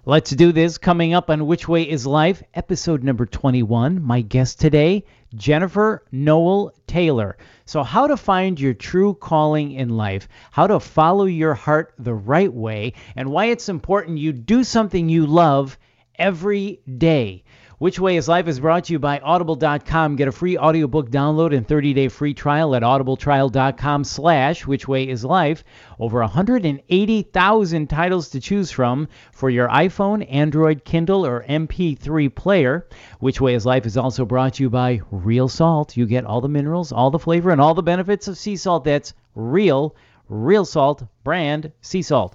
Let's do this. Coming up on Which Way is Life, episode number 21. My guest today, Jennifer Noel Taylor. So how to find your true calling in life, how to follow your heart the right way, and why it's important you do something you love every day. Which Way is Life is brought to you by Audible.com. Get a free audiobook download and 30-day free trial at audibletrial.com/whichwayislife. Over 180,000 titles to choose from for your iPhone, Android, Kindle, or MP3 player. Which Way is Life is also brought to you by Real Salt. You get all the minerals, all the flavor, and all the benefits of sea salt that's real salt, brand sea salt.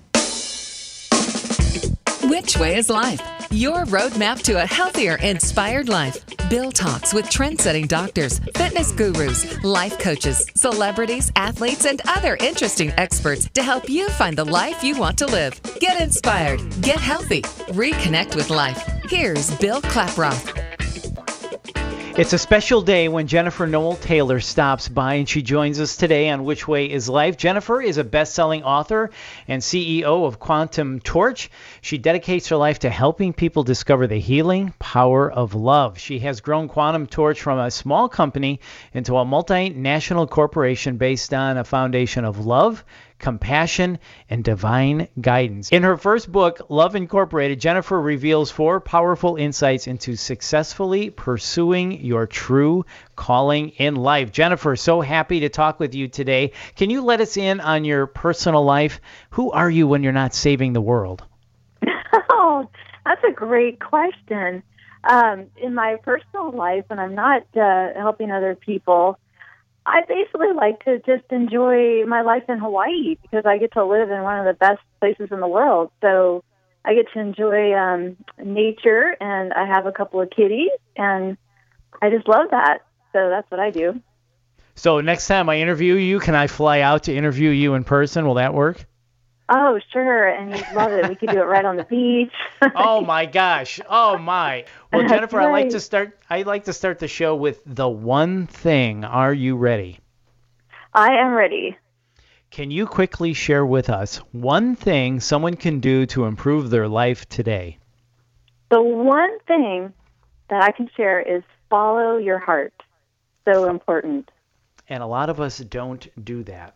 Which Way is Life? Your roadmap to a healthier, inspired life. Bill talks with trend-setting doctors, fitness gurus, life coaches, celebrities, athletes, and other interesting experts to help you find the life you want to live. Get inspired, get healthy, reconnect with life. Here's Bill Klaproth. It's a special day when Jennifer Noel Taylor stops by, and she joins us today on Which Way is Life. Jennifer is a best-selling author and CEO of Quantum Torch. She dedicates her life to helping people discover the healing power of love. She has grown Quantum Torch from a small company into a multinational corporation based on a foundation of love, compassion, and divine guidance. In her first book, Love Incorporated, Jennifer reveals 4 powerful insights into successfully pursuing your true calling in life. Jennifer, so happy to talk with you today. Can you let us in on your personal life? Who are you when you're not saving the world? Oh, that's a great question. In my personal life, when I'm not helping other people, I basically like to just enjoy my life in Hawaii because I get to live in one of the best places in the world. So I get to enjoy nature, and I have a couple of kitties, and I just love that. So that's what I do. So next time I interview you, can I fly out to interview you in person? Will that work? Oh, sure, and you'd love it. We could do it right on the beach. Oh my gosh! Oh my! Well, Jennifer, right. I like to start the show with the one thing. Are you ready? I am ready. Can you quickly share with us one thing someone can do to improve their life today? The one thing that I can share is follow your heart. So important. And a lot of us don't do that.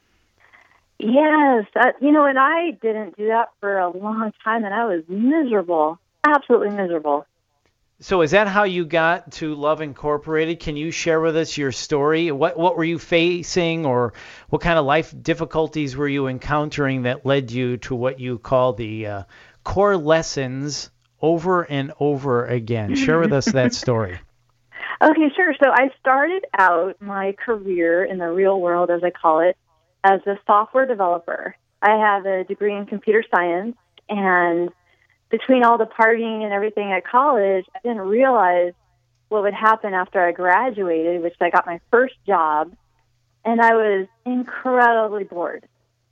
Yes, and I didn't do that for a long time, and I was miserable, absolutely miserable. So is that how you got to Love Incorporated? Can you share with us your story? What were you facing, or what kind of life difficulties were you encountering that led you to what you call the core lessons over and over again? Share with us that story. Okay, sure. So I started out my career in the real world, as I call it, as a software developer. I have a degree in computer science, and between all the partying and everything at college, I didn't realize what would happen after I graduated, which I got my first job, and I was incredibly bored.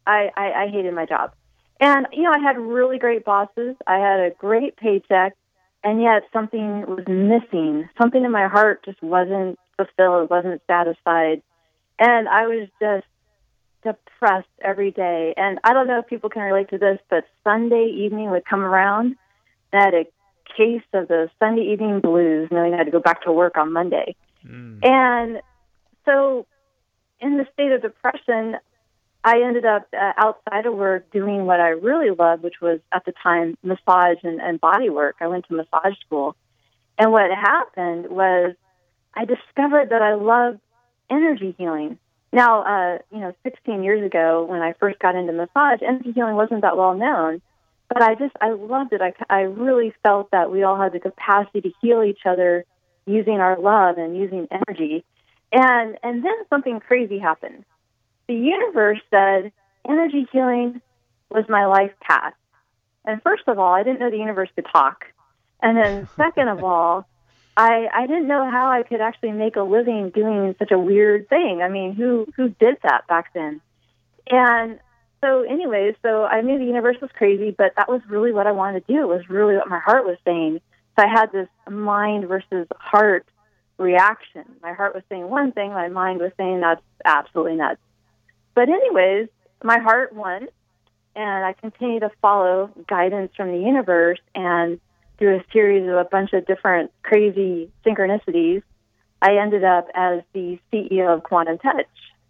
I hated my job. And, I had really great bosses. I had a great paycheck, and yet something was missing. Something in my heart just wasn't fulfilled, wasn't satisfied. And I was just depressed every day. And I don't know if people can relate to this, but Sunday evening would come around, and I had a case of the Sunday evening blues, knowing I had to go back to work on Monday. And so in the state of depression, I ended up outside of work doing what I really loved, which was at the time massage and body work. I went to massage school. And what happened was I discovered that I loved energy healing. Now, 16 years ago, when I first got into massage, energy healing wasn't that well known, but I loved it. I really felt that we all had the capacity to heal each other using our love and using energy. And then something crazy happened. The universe said energy healing was my life path. And first of all, I didn't know the universe could talk. And then second of all, I didn't know how I could actually make a living doing such a weird thing. I mean, who did that back then? And so anyways, so I knew the universe was crazy, but that was really what I wanted to do. It was really what my heart was saying. So I had this mind versus heart reaction. My heart was saying one thing, my mind was saying that's absolutely nuts. But anyways, my heart won, and I continue to follow guidance from the universe, and through a series of a bunch of different crazy synchronicities, I ended up as the CEO of Quantum Touch.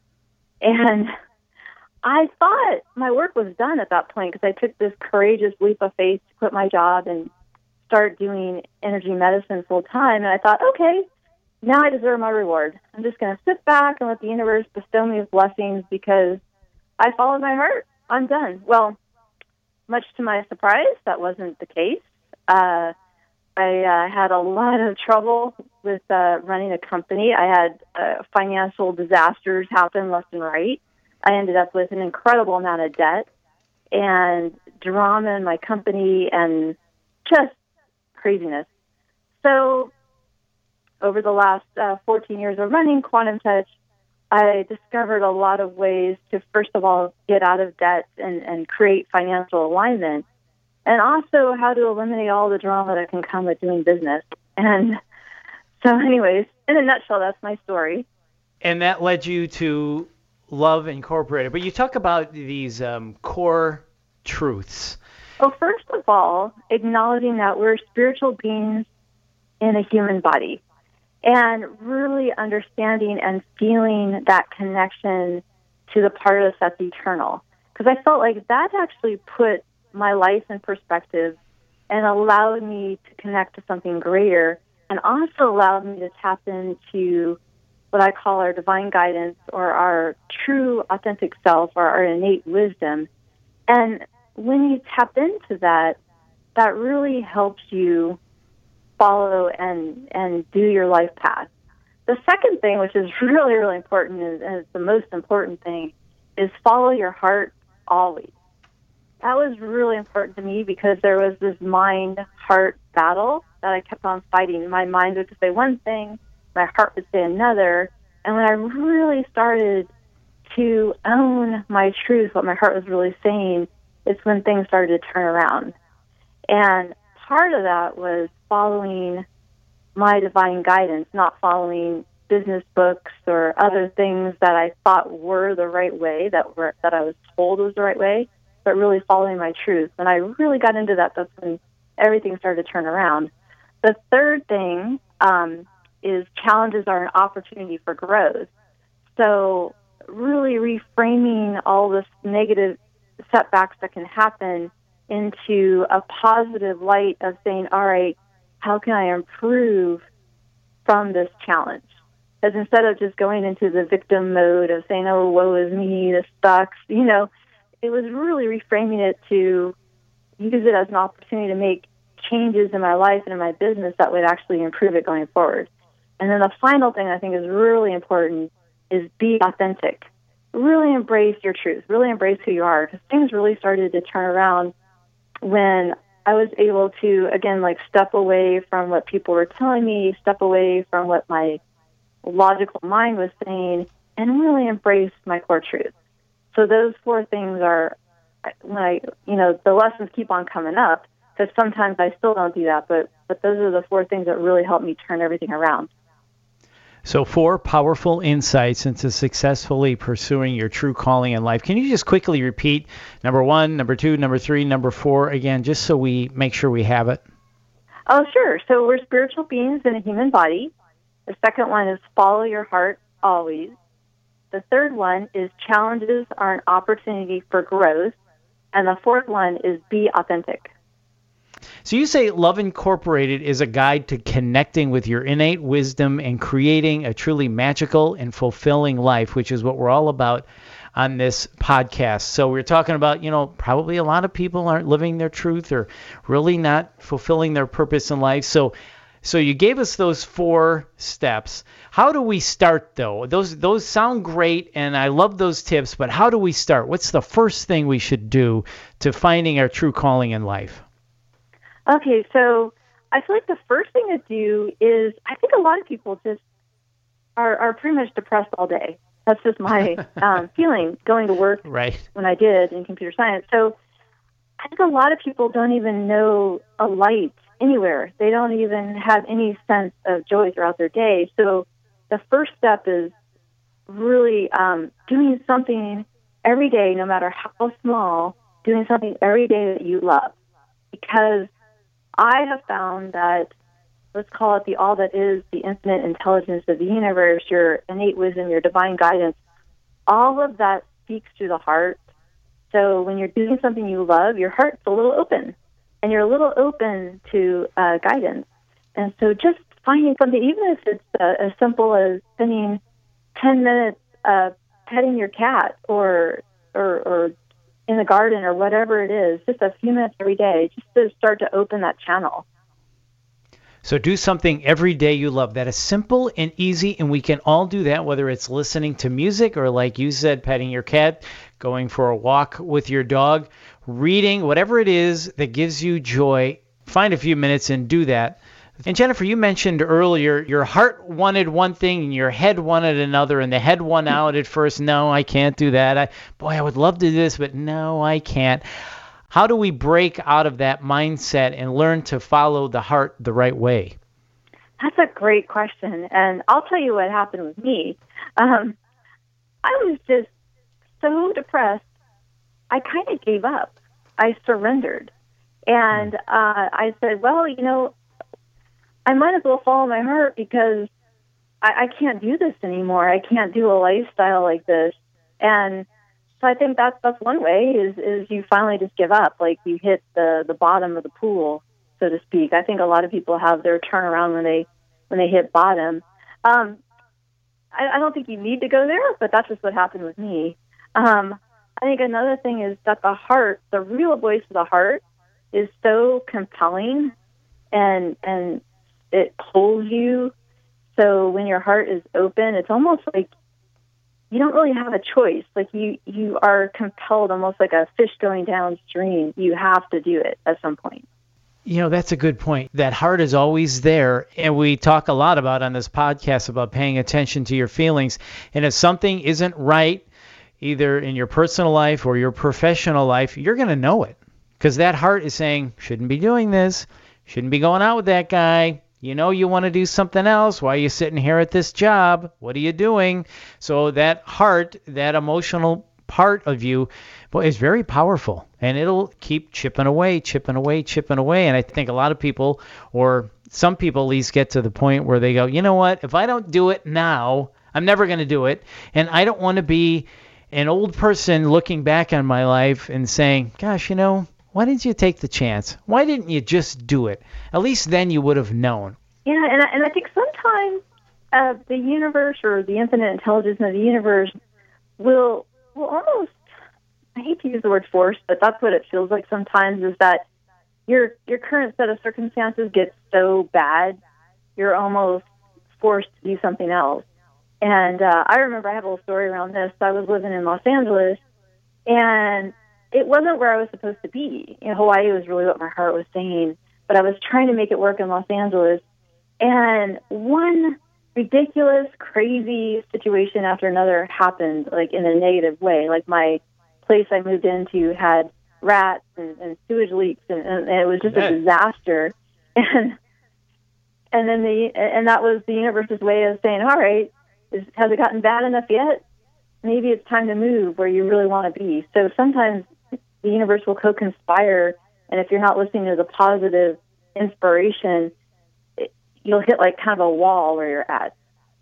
And I thought my work was done at that point because I took this courageous leap of faith to quit my job and start doing energy medicine full time. And I thought, okay, now I deserve my reward. I'm just going to sit back and let the universe bestow me with blessings because I followed my heart. I'm done. Well, much to my surprise, that wasn't the case. I had a lot of trouble with running a company. I had financial disasters happen left and right. I ended up with an incredible amount of debt and drama in my company and just craziness. So over the last 14 years of running Quantum Touch, I discovered a lot of ways to, first of all, get out of debt and create financial alignment, and also how to eliminate all the drama that can come with doing business. And so anyways, in a nutshell, that's my story. And that led you to Love Incorporated. But you talk about these core truths. Well, first of all, acknowledging that we're spiritual beings in a human body, and really understanding and feeling that connection to the part of us that's eternal. Because I felt like that actually put my life in perspective and allowed me to connect to something greater, and also allowed me to tap into what I call our divine guidance, or our true authentic self, or our innate wisdom. And when you tap into that, that really helps you follow and do your life path. The second thing, which is really, really important, and it's the most important thing, is follow your heart always. That was really important to me because there was this mind-heart battle that I kept on fighting. My mind would say one thing, my heart would say another. And when I really started to own my truth, what my heart was really saying, it's when things started to turn around. And part of that was following my divine guidance, not following business books or other things that I thought were the right way, that I was told was the right way, but really following my truth. When I really got into that, that's when everything started to turn around. The third thing is challenges are an opportunity for growth. So really reframing all this negative setbacks that can happen into a positive light of saying, all right, how can I improve from this challenge? Because instead of just going into the victim mode of saying, oh, woe is me, this sucks, it was really reframing it to use it as an opportunity to make changes in my life and in my business that would actually improve it going forward. And then the final thing I think is really important is be authentic. Really embrace your truth. Really embrace who you are, because things really started to turn around when I was able to, again, step away from what people were telling me, step away from what my logical mind was saying, and really embrace my core truth. So those four things are, when the lessons keep on coming up, because sometimes I still don't do that, but those are the four things that really help me turn everything around. So 4 powerful insights into successfully pursuing your true calling in life. Can you just quickly repeat number 1, number 2, number 3, number 4 again, just so we make sure we have it? Oh, sure. So we're spiritual beings in a human body. The second one is follow your heart always. The third one is challenges are an opportunity for growth. And the fourth one is be authentic. So you say Love Incorporated is a guide to connecting with your innate wisdom and creating a truly magical and fulfilling life, which is what we're all about on this podcast. So we're talking about, probably a lot of people aren't living their truth or really not fulfilling their purpose in life. So you gave us those 4 steps. How do we start, though? Those sound great, and I love those tips, but how do we start? What's the first thing we should do to finding our true calling in life? Okay, so I feel like the first thing to do is, I think a lot of people just are pretty much depressed all day. That's just my feeling going to work right. When I did in computer science. So I think a lot of people don't even know a light anywhere. They don't even have any sense of joy throughout their day. So the first step is really doing something every day, no matter how small, doing something every day that you love. Because I have found that, let's call it the all that is, the infinite intelligence of the universe, your innate wisdom, your divine guidance, all of that speaks through the heart. So when you're doing something you love, your heart's a little open, and you're a little open to guidance. And so just finding something, even if it's as simple as spending 10 minutes petting your cat or in the garden or whatever it is, just a few minutes every day, just to start to open that channel. So do something every day you love. That is simple and easy, and we can all do that, whether it's listening to music or, like you said, petting your cat, going for a walk with your dog, reading, whatever it is that gives you joy. Find a few minutes and do that. And Jennifer, you mentioned earlier your heart wanted one thing and your head wanted another, and the head won out at first. No, I can't do that. I would love to do this, but no, I can't. How do we break out of that mindset and learn to follow the heart the right way? That's a great question, and I'll tell you what happened with me. I was just so depressed, I kind of gave up. I surrendered. And I said, well, I might as well follow my heart because I can't do this anymore. I can't do a lifestyle like this. And so I think that's one way is you finally just give up, like you hit the bottom of the pool, so to speak. I think a lot of people have their turnaround when they hit bottom. I don't think you need to go there, but that's just what happened with me. I think another thing is that the heart, the real voice of the heart, is so compelling and it pulls you. So when your heart is open, it's almost like you don't really have a choice. Like you are compelled, almost like a fish going downstream. You have to do it at some point. That's a good point. That heart is always there. And we talk a lot about on this podcast about paying attention to your feelings. And if something isn't right, either in your personal life or your professional life, you're going to know it. Because that heart is saying, shouldn't be doing this, shouldn't be going out with that guy. You want to do something else. Why are you sitting here at this job? What are you doing? So that heart, that emotional part of you, is very powerful. And it'll keep chipping away. And I think a lot of people, or some people at least, get to the point where they go, you know what? If I don't do it now, I'm never going to do it. And I don't want to be an old person looking back on my life and saying, gosh, why didn't you take the chance? Why didn't you just do it? At least then you would have known. Yeah, and I think sometimes the universe or the infinite intelligence of the universe will almost, I hate to use the word force, but that's what it feels like sometimes, is that your current set of circumstances gets so bad, you're almost forced to do something else. And I remember I have a little story around this. I was living in Los Angeles, and it wasn't where I was supposed to be. Hawaii was really what my heart was saying, but I was trying to make it work in Los Angeles. And one ridiculous, crazy situation after another happened, like in a negative way. Like my place I moved into had rats and sewage leaks, and it was just a disaster. And then that was the universe's way of saying, all right, has it gotten bad enough yet? Maybe it's time to move where you really want to be. So sometimes the universe will co-conspire, and if you're not listening to the positive inspiration, you'll hit like kind of a wall where you're at.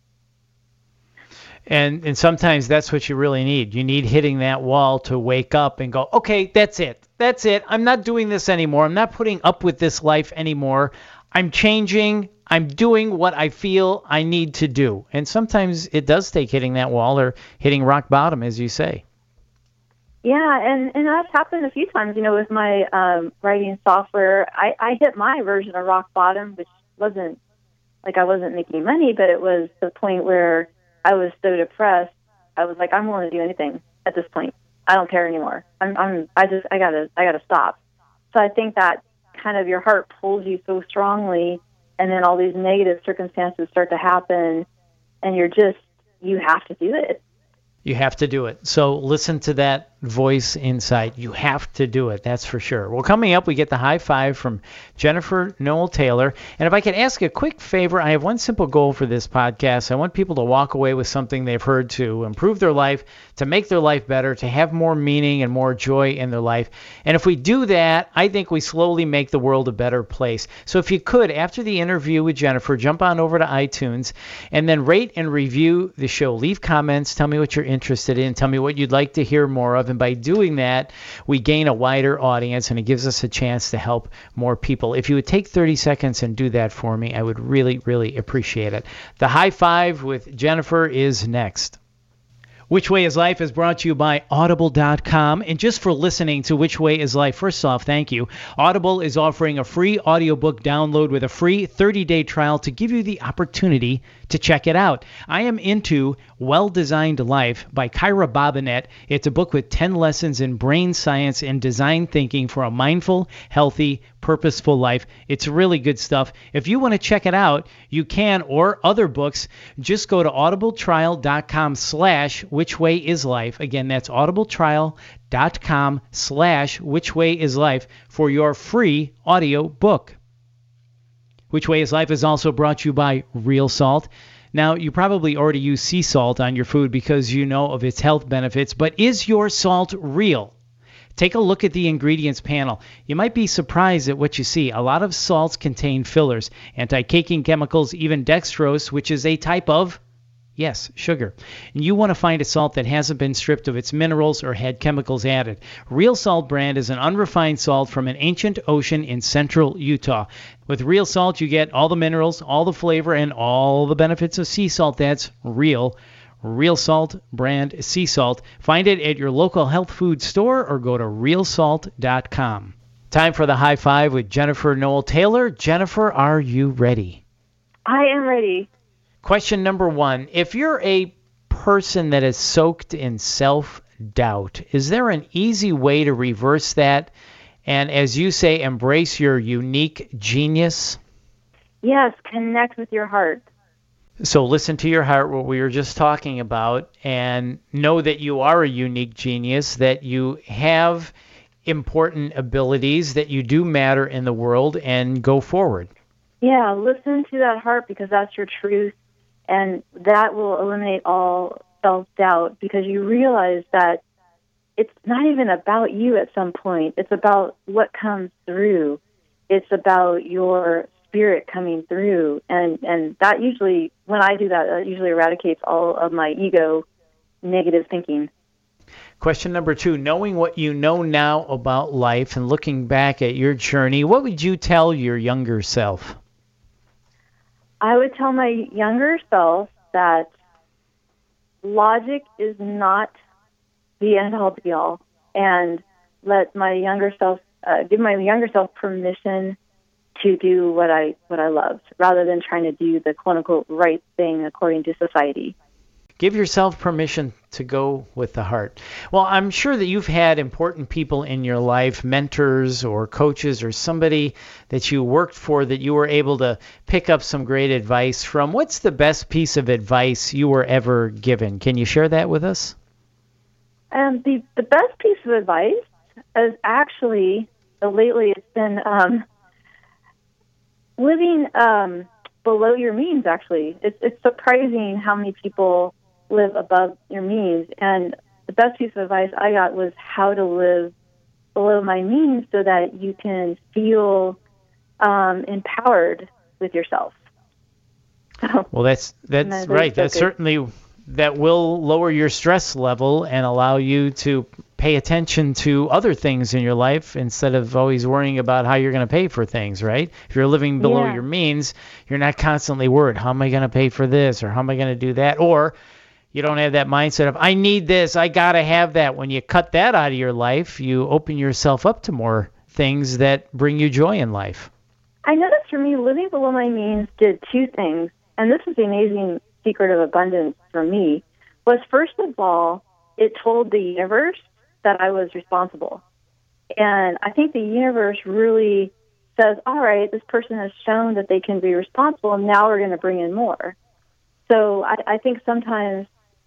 And sometimes that's what you really need. You need hitting that wall to wake up and go, okay, that's it. I'm not doing this anymore. I'm not putting up with this life anymore. I'm changing. I'm doing what I feel I need to do. And sometimes it does take hitting that wall or hitting rock bottom, as you say. Yeah, and that's happened a few times, with my writing software. I hit my version of rock bottom, which wasn't like I wasn't making money, but it was the point where I was so depressed. I was like, I'm willing to do anything at this point. I don't care anymore. I gotta stop. So I think that kind of your heart pulls you so strongly, and then all these negative circumstances start to happen, and you have to do it. You have to do it. So listen to that voice inside. You have to do it. That's for sure. Well, coming up, we get the high five from Jennifer Noel Taylor. And if I could ask a quick favor, I have one simple goal for this podcast. I want people to walk away with something they've heard to improve their life, to make their life better, to have more meaning and more joy in their life. And if we do that, I think we slowly make the world a better place. So if you could, after the interview with Jennifer, jump on over to iTunes and then rate and review the show. Leave comments. Tell me what you're interested in. Tell me what you'd like to hear more of. And by doing that, we gain a wider audience, and it gives us a chance to help more people. If you would take 30 seconds and do that for me, I would really, really appreciate it. The High Five with Jennifer is next. Which Way is Life is brought to you by Audible.com. And just for listening to Which Way is Life, first off, thank you. Audible is offering a free audiobook download with a free 30-day trial to give you the opportunity to check it out. I am into Well-Designed Life by Kyra Bobinet. It's a book with 10 lessons in brain science and design thinking for a mindful, healthy, purposeful life. It's really good stuff. If you want to check it out, you can, or other books, just go to audibletrial.com/whichwayislife. Again, that's audibletrial.com/whichwayislife for your free audio book. Which Way is Life is also brought to you by Real Salt. Now, you probably already use sea salt on your food because you know of its health benefits, but is your salt real? Take a look at the ingredients panel. You might be surprised at what you see. A lot of salts contain fillers, anti-caking chemicals, even dextrose, which is a type of, yes, sugar. And you want to find a salt that hasn't been stripped of its minerals or had chemicals added. Real Salt brand is an unrefined salt from an ancient ocean in central Utah. With Real Salt, you get all the minerals, all the flavor, and all the benefits of sea salt. That's Real Salt brand sea salt. Find it at your local health food store or go to realsalt.com. Time for the High Five with Jennifer Noel Taylor. Jennifer, are you ready? I am ready. Question number 1. If you're a person that is soaked in self-doubt, is there an easy way to reverse that and, as you say, embrace your unique genius? Yes, connect with your heart. So listen to your heart, what we were just talking about, and know that you are a unique genius, that you have important abilities, that you do matter in the world, and go forward. Yeah, listen to that heart because that's your truth, and that will eliminate all self-doubt because you realize that it's not even about you at some point. It's about what comes through. It's about your spirit coming through, and that usually, when I do that, that usually eradicates all of my ego negative thinking. Question number 2, knowing what you know now about life and looking back at your journey, what would you tell your younger self? I would tell my younger self that logic is not the end-all be-all, and let my younger self give my younger self permission to do what I love, rather than trying to do the quote-unquote right thing according to society. Give yourself permission to go with the heart. Well, I'm sure that you've had important people in your life, mentors or coaches or somebody that you worked for that you were able to pick up some great advice from. What's the best piece of advice you were ever given? Can you share that with us? The best piece of advice is actually, lately it's been living below your means, actually. It's surprising how many people live above your means. And the best piece of advice I got was how to live below my means so that you can feel empowered with yourself. Well, that's right. That's certainly, that will lower your stress level and allow you to pay attention to other things in your life instead of always worrying about how you're going to pay for things, right? If you're living below your means, you're not constantly worried, how am I going to pay for this or how am I going to do that? Or you don't have that mindset of, I need this, I got to have that. When you cut that out of your life, you open yourself up to more things that bring you joy in life. I noticed for me, living below my means did two things, and this is the amazing secret of abundance for me, was first of all, it told the universe that I was responsible. And I think the universe really says, all right, this person has shown that they can be responsible, and now we're going to bring in more. So I think sometimes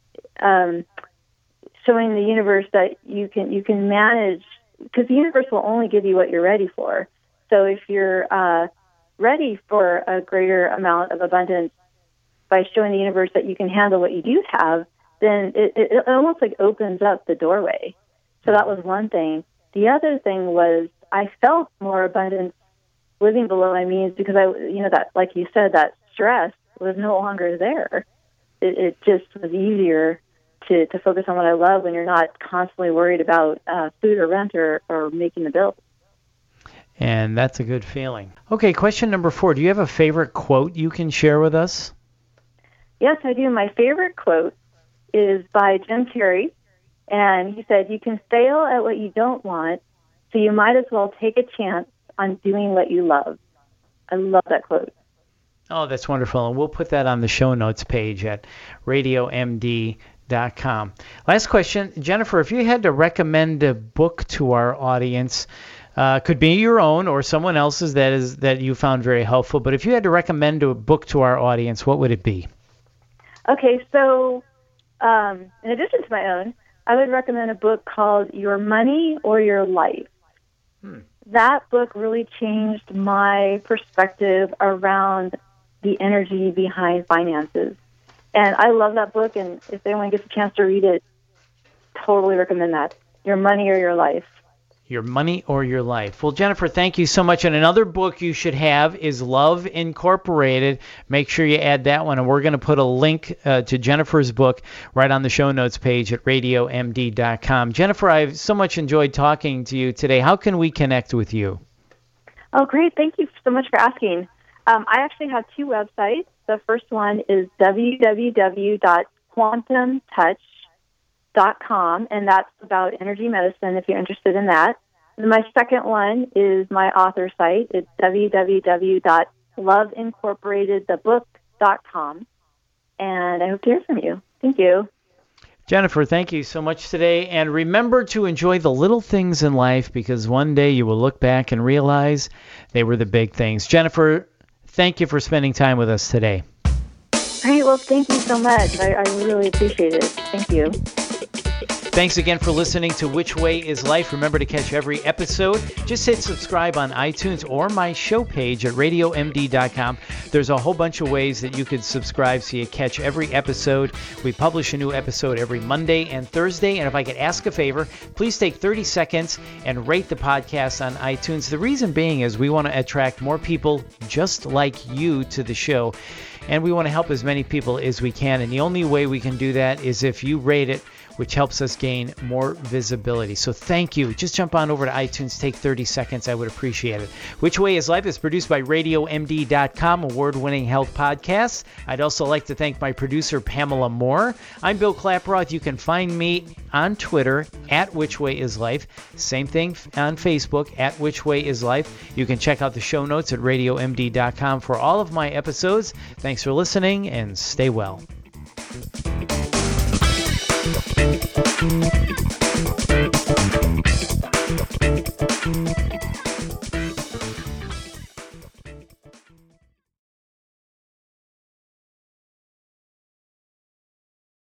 showing the universe that you can manage, because the universe will only give you what you're ready for. So if you're ready for a greater amount of abundance by showing the universe that you can handle what you do have, then it almost like opens up the doorway. So that was one thing. The other thing was I felt more abundance living below my means because that, like you said, that stress was no longer there. It just was easier to focus on what I love when you're not constantly worried about food or rent or making the bills. And that's a good feeling. Okay, question number 4. Do you have a favorite quote you can share with us? Yes, I do. My favorite quote is by Jim Carrey, and he said, "You can fail at what you don't want, so you might as well take a chance on doing what you love." I love that quote. Oh, that's wonderful. And we'll put that on the show notes page at RadioMD.com. Last question. Jennifer, if you had to recommend a book to our audience, could be your own or someone else's that you found very helpful, but if you had to recommend a book to our audience, what would it be? Okay, so in addition to my own, I would recommend a book called Your Money or Your Life. That book really changed my perspective around the energy behind finances. And I love that book, and if anyone gets a chance to read it, totally recommend that. Your Money or Your Life. Your Money or Your Life. Well, Jennifer, thank you so much. And another book you should have is Love Incorporated. Make sure you add that one. And we're going to put a link to Jennifer's book right on the show notes page at RadioMD.com. Jennifer, I've so much enjoyed talking to you today. How can we connect with you? Oh, great. Thank you so much for asking. I actually have 2 websites. The first one is www.quantumtouch.com, and that's about energy medicine if you're interested in that. And my second one is my author site. It's www.loveincorporatedthebook.com, and I hope to hear from you. Thank you. Jennifer, thank you so much today. And remember to enjoy the little things in life, because one day you will look back and realize they were the big things. Jennifer, thank you for spending time with us today. Great. Well, thank you so much. I really appreciate it. Thank you. Thanks again for listening to Which Way is Life. Remember to catch every episode. Just hit subscribe on iTunes or my show page at RadioMD.com. There's a whole bunch of ways that you could subscribe so you catch every episode. We publish a new episode every Monday and Thursday. And if I could ask a favor, please take 30 seconds and rate the podcast on iTunes. The reason being is we want to attract more people just like you to the show. And we want to help as many people as we can. And the only way we can do that is if you rate it, which helps us gain more visibility. So thank you. Just jump on over to iTunes. Take 30 seconds. I would appreciate it. Which Way is Life is produced by RadioMD.com, award-winning health podcasts. I'd also like to thank my producer, Pamela Moore. I'm Bill Klaproth. You can find me on Twitter at Which Way is Life. Same thing on Facebook at Which Way is Life. You can check out the show notes at RadioMD.com for all of my episodes. Thanks for listening and stay well. Thank you.